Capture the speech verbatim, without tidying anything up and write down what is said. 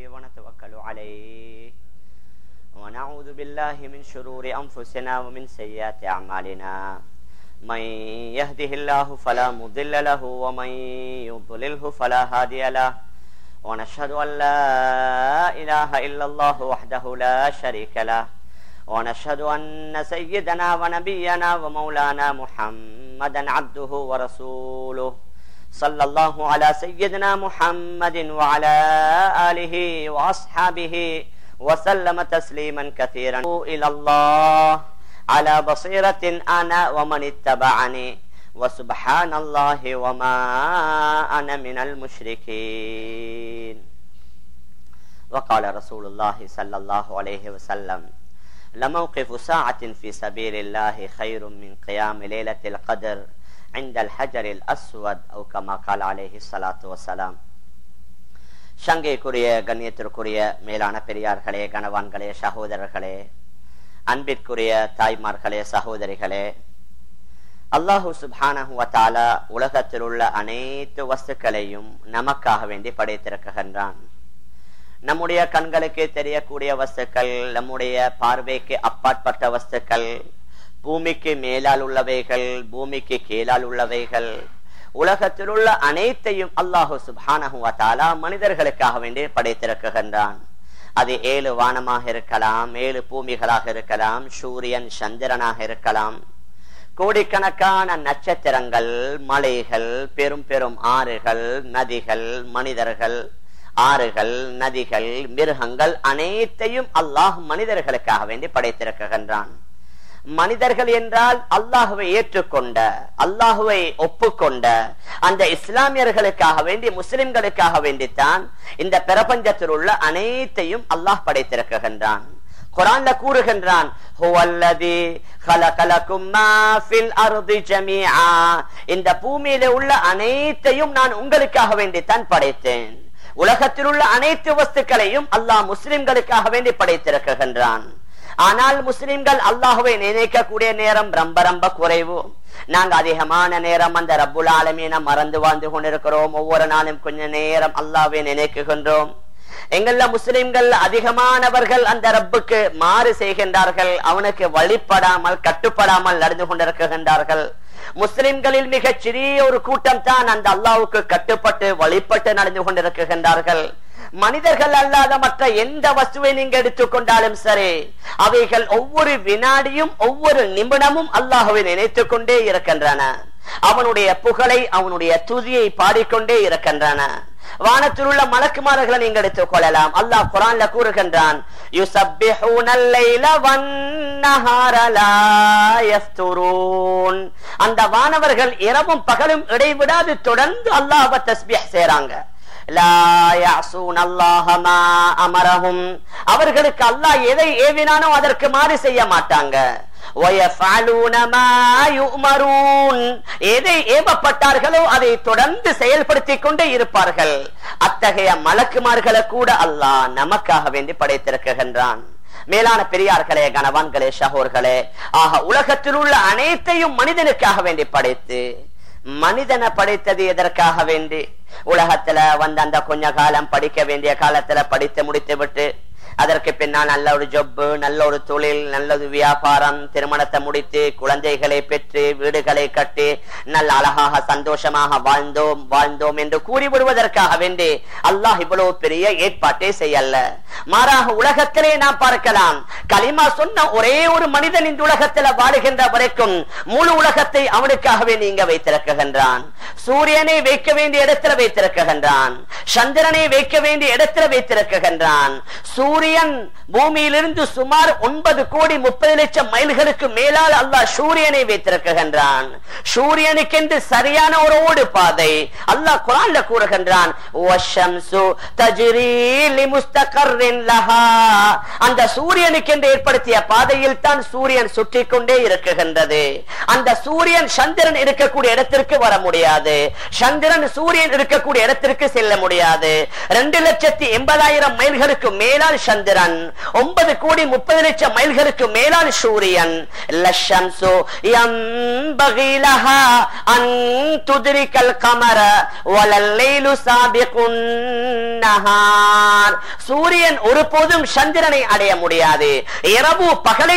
ونتوكل عليه ونعوذ بالله من شرور أنفسنا ومن سيئات أعمالنا من يهده الله فلا مضل له ومن يضلله فلا هادي له ونشهد أن لا إله إلا الله وحده لا شريك له ونشهد أن سيدنا ونبينا ومولانا محمدا عبده ورسوله صلى الله على سيدنا محمد وعلى آله وأصحابه وسلم تسليما كثيرا إلى الله على بصيرة أنا ومن اتبعني وسبحان الله وما أنا من المشركين. وقال رسول الله صلى الله عليه وسلم لموقف ساعة في سبيل الله خير من قيام ليلة القدر عند الحجر الأسود أو كما قال عليه الصلاة والسلام. சங்கைக்குரிய கண்ணியத்திற்குரிய மேலான பெரியார்களே, கணவான்களே, சகோதரர்களே, அன்பிற்குரிய தாய்மார்களே, சகோதரிகளே, அல்லாஹு சுப்ஹானஹு வ தஆலா உலகத்தில் உள்ள அனைத்து வஸ்துக்களையும் நமக்காக வேண்டி படைத்திருக்கின்றான். நம்முடைய கண்களுக்கு தெரியக்கூடிய வஸ்துக்கள், நம்முடைய பார்வைக்கு அப்பாற்பட்ட வஸ்துக்கள், பூமிக்கு மேலால் உள்ளவைகள், பூமிக்கு கீழால் உள்ளவைகள், உலகத்தில் உள்ள அனைத்தையும் அல்லாஹு சுப்ஹானஹு வ தஆலா மனிதர்களுக்காக வேண்டி படைத்திருக்கின்றான். அது ஏழு வானமாக இருக்கலாம், ஏழு பூமிகளாக இருக்கலாம், சூரியன் சந்திரனாக இருக்கலாம், கோடிக்கணக்கான நட்சத்திரங்கள், மலைகள், பெரும் பெரும் ஆறுகள், நதிகள், மனிதர்கள், ஆறுகள், நதிகள், மிருகங்கள் அனைத்தையும் அல்லாஹ் மனிதர்களுக்காக வேண்டி படைத்திருக்கின்றான். மனிதர்கள் என்றால் அல்லாஹுவை ஏற்றுக்கொண்ட, அல்லாஹுவை ஒப்புக்கொண்ட அந்த இஸ்லாமியர்களுக்காக வேண்டி, முஸ்லிம்களுக்காக வேண்டித்தான் இந்த பிரபஞ்சத்தில் உள்ள அனைத்தையும் அல்லாஹ் படைத்திருக்கின்றான். குர்ஆன்ல கூறுகின்றான், ஹுவல்லதி خلقلكم ما في الارض جميعا, இந்த பூமியில உள்ள அனைத்தையும் நான் உங்களுக்காக வேண்டித்தான் படைத்தேன். உலகத்தில் உள்ள அனைத்து வஸ்துக்களையும் அல்லாஹ் முஸ்லிம்களுக்காக வேண்டி படைத்திருக்கின்றான். ஆனால் முஸ்லிம்கள் அல்லாஹுவை நினைக்கக்கூடிய நேரம் ரொம்ப ரொம்ப குறைவு. நாங்க அதிகமான நேரம் அந்த ரப்புல் ஆலமீன மறந்து வாழ்ந்து கொண்டிருக்கிறோம். ஒவ்வொரு நாளும் கொஞ்ச நேரம் அல்லாஹ்வை நினைக்குகின்றோம். எங்கள்ல முஸ்லிம்கள் அதிகமானவர்கள் அந்த ரப்புக்கு மாறு செய்கின்றார்கள், அவனுக்கு வழிபடாமல் கட்டுப்படாமல் நடந்து கொண்டிருக்கின்றார்கள். முஸ்லிம்களில் மிக சிறிய ஒரு கூட்டம் தான் அந்த அல்லாஹ்வுக்கு கட்டுப்பட்டு வழிபட்டு நடந்து கொண்டிருக்கின்றார்கள். மனிதர்கள் அல்லாத மற்ற எந்த வஸ்துவை நீங்க எடுத்துக்கொண்டாலும் சரி, அவைகள் ஒவ்வொரு வினாடியும் ஒவ்வொரு நிமிடமும் அல்லாஹ்வை நினைத்துக் கொண்டே இருக்கின்றன. அவனுடைய புகழை, அவனுடைய துதியை பாடிக்கொண்டே இருக்கின்றன. வானத்தில் உள்ள மலக்குமார்களை நீங்க எடுத்துக் கொள்ளலாம். அல்லாஹ் குர்ஆன்ல கூறுகின்றான், யுஸப்பிஹூனல் லைல வன்-நஹார லா யஃப்துரூன். அந்த வானவர்கள் இரவும் பகலும் இடைவிடாது தொடர்ந்து அல்லாஹ்வை தஸ்பீஹ் செய்றாங்க. லா யஸூன அல்லாஹ மா அமரஹும், அவர்களுக்கு அல்லாஹ் எதை ஏவினானோ அதற்கு மாறு செய்ய மாட்டாங்க. வயஃபஅலூன மா யுமரூன், எதை ஏவப்பட்டார்களோ அதை தொடர்ந்து செயல்படுத்திக் கொண்டே இருப்பார்கள். அத்தகைய மலக்குமார்களை கூட அல்லாஹ் நமக்காக வேண்டி படைத்திருக்கின்றான். மேலான பெரியார்களே, கணவான்களே, சகோதரர்களே, ஆக உலகத்தில் உள்ள அனைத்தையும் மனிதனுக்காக வேண்டி படைத்து, மனிதனை படைத்தது எதற்காக வேண்டி? உலகத்துல வந்து அந்த கொஞ்ச காலம் படிக்க வேண்டிய காலத்துல படித்து முடித்து விட்டு அதற்கு பின்னால் நல்ல ஒரு ஜொப்பு, நல்ல ஒரு தொழில், நல்லது வியாபாரம், திருமணத்தை முடித்து குழந்தைகளை பெற்று வீடுகளை கட்டி நல்ல அழகாக சந்தோஷமாக வாழ்ந்தோம் வாழ்ந்தோம் என்று கூறிவிடுவதற்காக வேண்டி அல்லாஹ் இவ்வளவு பெரிய ஏற்பாட்டை செய்யல. மாறாக உலகத்திலே நாம் பார்க்கலாம், கலிமா சொன்ன ஒரே ஒரு மனிதன் இந்த உலகத்தில் வாழுகின்ற வரைக்கும் முழு உலகத்தை அவனுக்காகவே நீங்க வைத்திருக்கின்றான். சூரியனை வைக்க வேண்டிய இடத்துல வைத்திருக்கின்றான், சந்திரனை வைக்க வேண்டிய இடத்துல வைத்திருக்கின்றான். சூரியன் பூமியிலிருந்து சுமார் ஒன்பது கோடி முப்பது லட்சம் மைல்களுக்கு மேலால் அல்லாஹ் சூரியனை வைத்திருக்கின்றான். சூரியனுக்கென்று சரியான ஒரு ஓடு பாதை அல்லாஹ் குர்ஆன்ல கூறுகின்றான், வஷம்சு தஜ்ரீ லிமுஸ்தகர்ரின் லஹா, அந்த சூரியனுக்கென்று ஏற்படுத்திய பாதையில் தான் சூரியன் சுற்றி கொண்டே இருக்குகின்றது. அந்த சூரியன் சந்திரன் இருக்கக்கூடிய இடத்திற்கு வர முடியாது, சந்திரன் சூரியன் இருக்கக்கூடிய இடத்திற்கு செல்ல முடியாது. ரெண்டு லட்சத்தி எண்பதாயிரம் மைல்களுக்கு மேலால் சந்திரன், ஒன்பது கோடி முப்பது லட்சம் மைல்களுக்கு மேலால் சூரியன். லஷம்சு யம்பகி லஹா அன் துத்ரிகல் கமர வலல் லைலு சாபிகுன் நஹார். சூரியன் ஒருபோதும் சந்திரனை அடைய முடியாது. இரவு பகலை